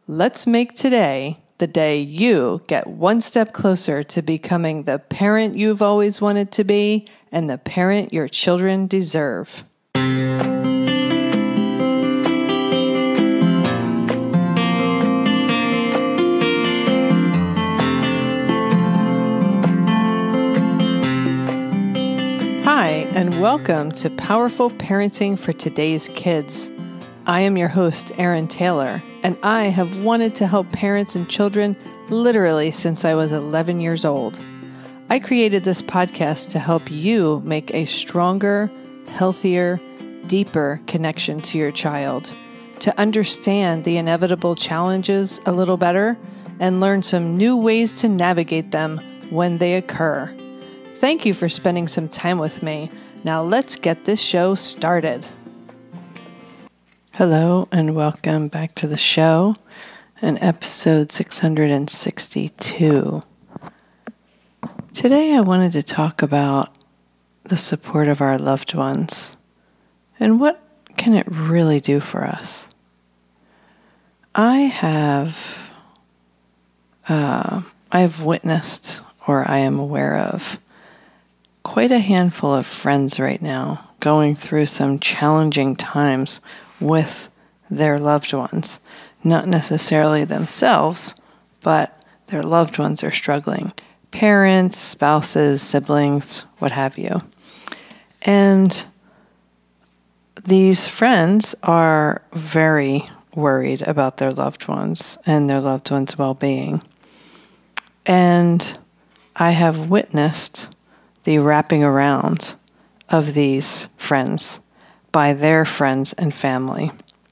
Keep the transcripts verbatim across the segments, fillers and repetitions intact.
Let's make today the day you get one step closer to becoming the parent you've always wanted to be and the parent your children deserve. Hi, and welcome to Powerful Parenting for Today's Kids. I am your host, Erin Taylor, and I have wanted to help parents and children literally since I was eleven years old. I created this podcast to help you make a stronger, healthier, deeper connection to your child, to understand the inevitable challenges a little better, and learn some new ways to navigate them when they occur. Thank you for spending some time with me. Now let's get this show started. Hello and welcome back to the show and episode six hundred sixty-two. Today I wanted to talk about the support of our loved ones and what can it really do for us. I have uh, I've witnessed or I am aware of quite a handful of friends right now going through some challenging times with their loved ones. Not necessarily themselves, but their loved ones are struggling. Parents, spouses, siblings, what have you. And these friends are very worried about their loved ones and their loved ones' well-being. And I have witnessed the wrapping around of these friends by their friends and family.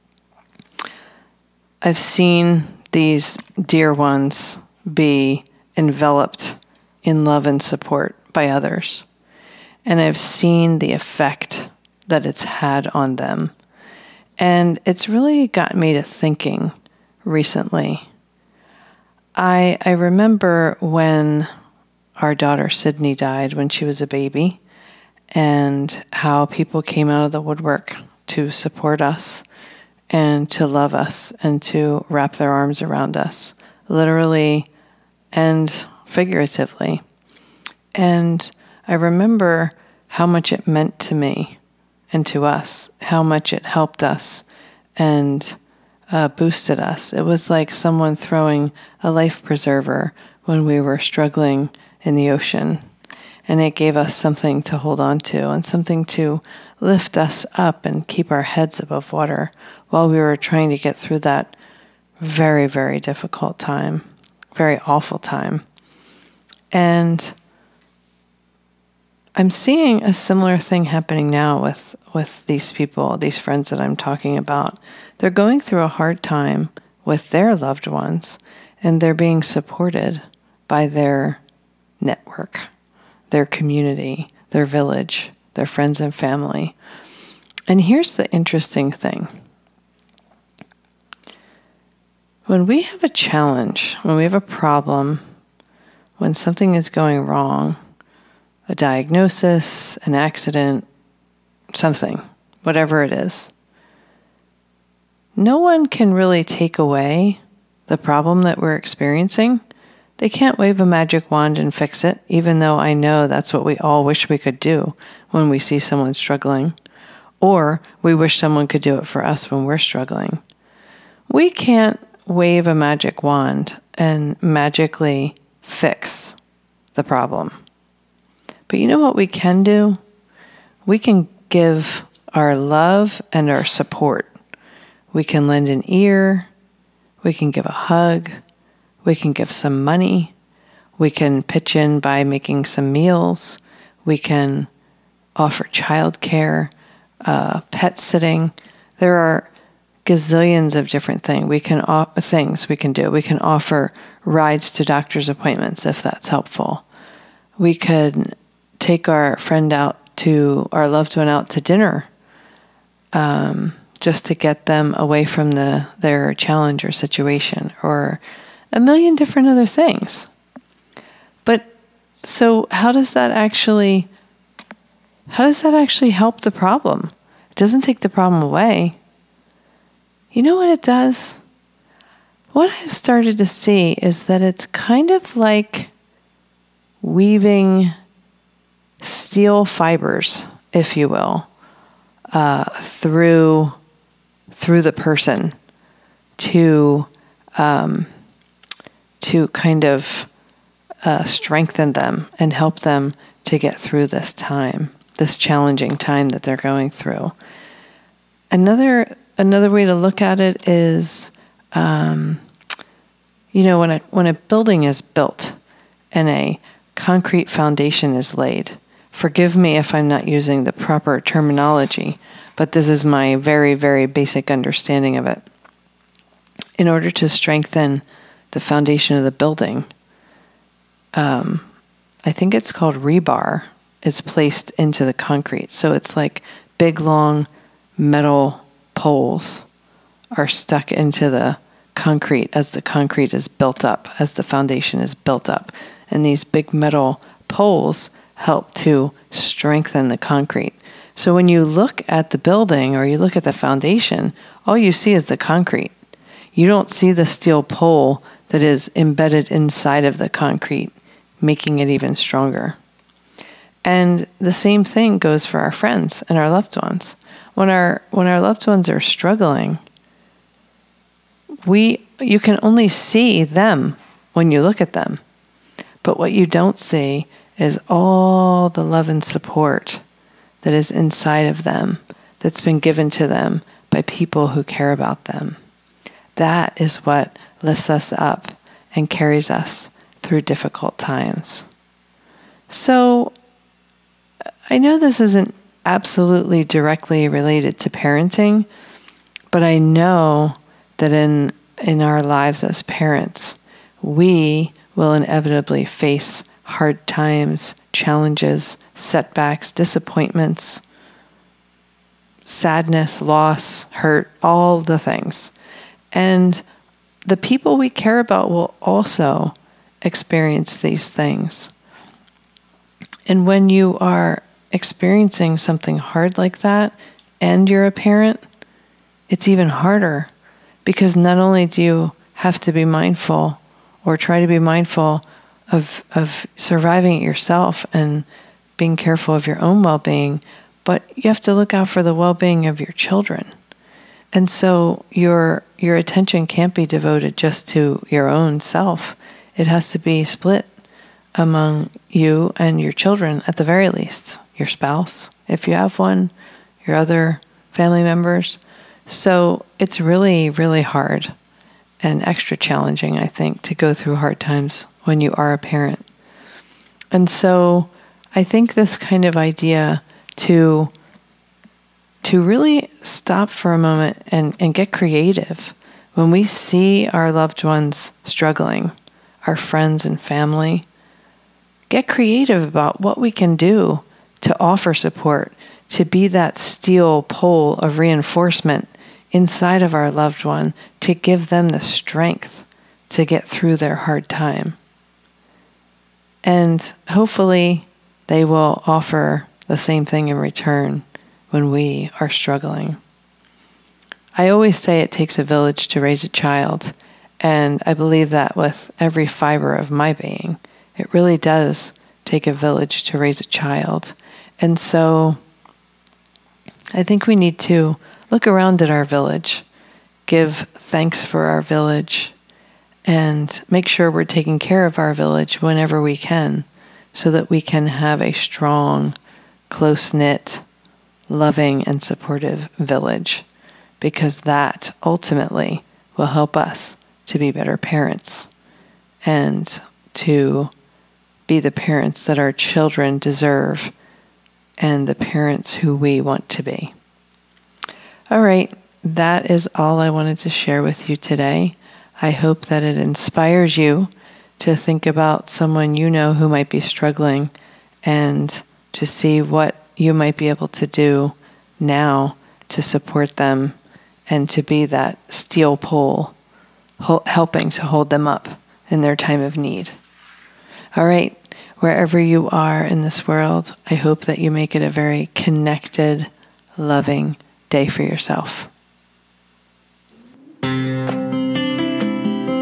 I've seen these dear ones be enveloped in love and support by others, and I've seen the effect that it's had on them. And it's really got me to thinking recently. I I remember when our daughter Sydney died when she was a baby, and how people came out of the woodwork to support us and to love us and to wrap their arms around us, literally and figuratively. And I remember how much it meant to me and to us, how much it helped us and uh, boosted us. It was like someone throwing a life preserver when we were struggling in the ocean. And it gave us something to hold on to and something to lift us up and keep our heads above water while we were trying to get through that very, very difficult time, very awful time. And I'm seeing a similar thing happening now with, with these people, these friends that I'm talking about. They're going through a hard time with their loved ones, and they're being supported by their network, their community, their village, their friends and family. And here's the interesting thing. When we have a challenge, when we have a problem, when something is going wrong, a diagnosis, an accident, something, whatever it is, no one can really take away the problem that we're experiencing. They can't wave a magic wand and fix it, even though I know that's what we all wish we could do when we see someone struggling, or we wish someone could do it for us when we're struggling. We can't wave a magic wand and magically fix the problem. But you know what we can do? We can give our love and our support. We can lend an ear. We can give a hug. We can give some money. We can pitch in by making some meals. We can offer childcare, uh, pet sitting. There are gazillions of different things we can o- things we can do. We can offer rides to doctor's appointments if that's helpful. We could take our friend out to our loved one out to dinner, um, just to get them away from the their challenge or situation, or a million different other things. But so how does that actually, how does that actually help the problem? It doesn't take the problem away. You know what it does? what I've started to see is that it's kind of like weaving steel fibers, if you will, uh, through through the person to um, to kind of uh, strengthen them and help them to get through this time, this challenging time that they're going through. Another another way to look at it is, um, you know, when a when a building is built and a concrete foundation is laid. Forgive me if I'm not using the proper terminology, but this is my very, very basic understanding of it. In order to strengthen the foundation of the building, um, I think it's called rebar, is placed into the concrete. So it's like big, long metal poles are stuck into the concrete as the concrete is built up, as the foundation is built up. And these big metal poles help to strengthen the concrete. So when you look at the building or you look at the foundation, all you see is the concrete. You don't see the steel pole that is embedded inside of the concrete, making it even stronger. And the same thing goes for our friends and our loved ones. When our when our loved ones are struggling, we you can only see them when you look at them. But what you don't see is all the love and support that is inside of them, that's been given to them by people who care about them. That is what lifts us up and carries us through difficult times. So I know this isn't absolutely directly related to parenting, but I know that in in our lives as parents, we will inevitably face hard times, challenges, setbacks, disappointments, sadness, loss, hurt, all the things. And the people we care about will also experience these things. And when you are experiencing something hard like that and you're a parent, it's even harder, because not only do you have to be mindful or try to be mindful of of surviving it yourself and being careful of your own well-being, but you have to look out for the well-being of your children. And so your your attention can't be devoted just to your own self. It has to be split among you and your children at the very least, your spouse, if you have one, your other family members. So it's really, really hard and extra challenging, I think, to go through hard times when you are a parent. And so I think this kind of idea to to really stop for a moment and, and get creative when we see our loved ones struggling, our friends and family, get creative about what we can do to offer support, to be that steel pole of reinforcement inside of our loved one, to give them the strength to get through their hard time. And hopefully they will offer the same thing in return when we are struggling. I always say it takes a village to raise a child, and I believe that with every fiber of my being. It really does take a village to raise a child. And so I think we need to look around at our village, give thanks for our village, and make sure we're taking care of our village whenever we can, so that we can have a strong, close-knit, loving, and supportive village, because that ultimately will help us to be better parents and to be the parents that our children deserve and the parents who we want to be. All right, that is all I wanted to share with you today. I hope that it inspires you to think about someone you know who might be struggling and to see what you might be able to do now to support them and to be that steel pole helping to hold them up in their time of need. All right, wherever you are in this world, I hope that you make it a very connected, loving day for yourself.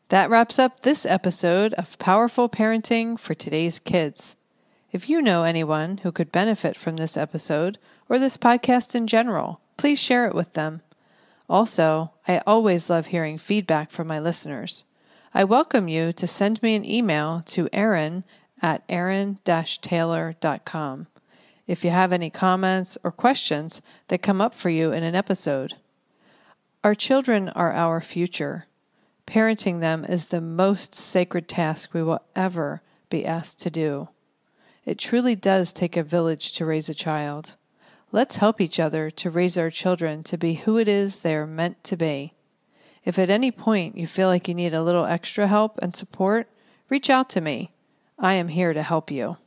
That wraps up this episode of Powerful Parenting for Today's Kids. If you know anyone who could benefit from this episode or this podcast in general, please share it with them. Also, I always love hearing feedback from my listeners. I welcome you to send me an email to Erin at erin dash taylor dot com if you have any comments or questions that come up for you in an episode. Our children are our future. Parenting them is the most sacred task we will ever be asked to do. It truly does take a village to raise a child. Let's help each other to raise our children to be who it is they are meant to be. If at any point you feel like you need a little extra help and support, reach out to me. I am here to help you.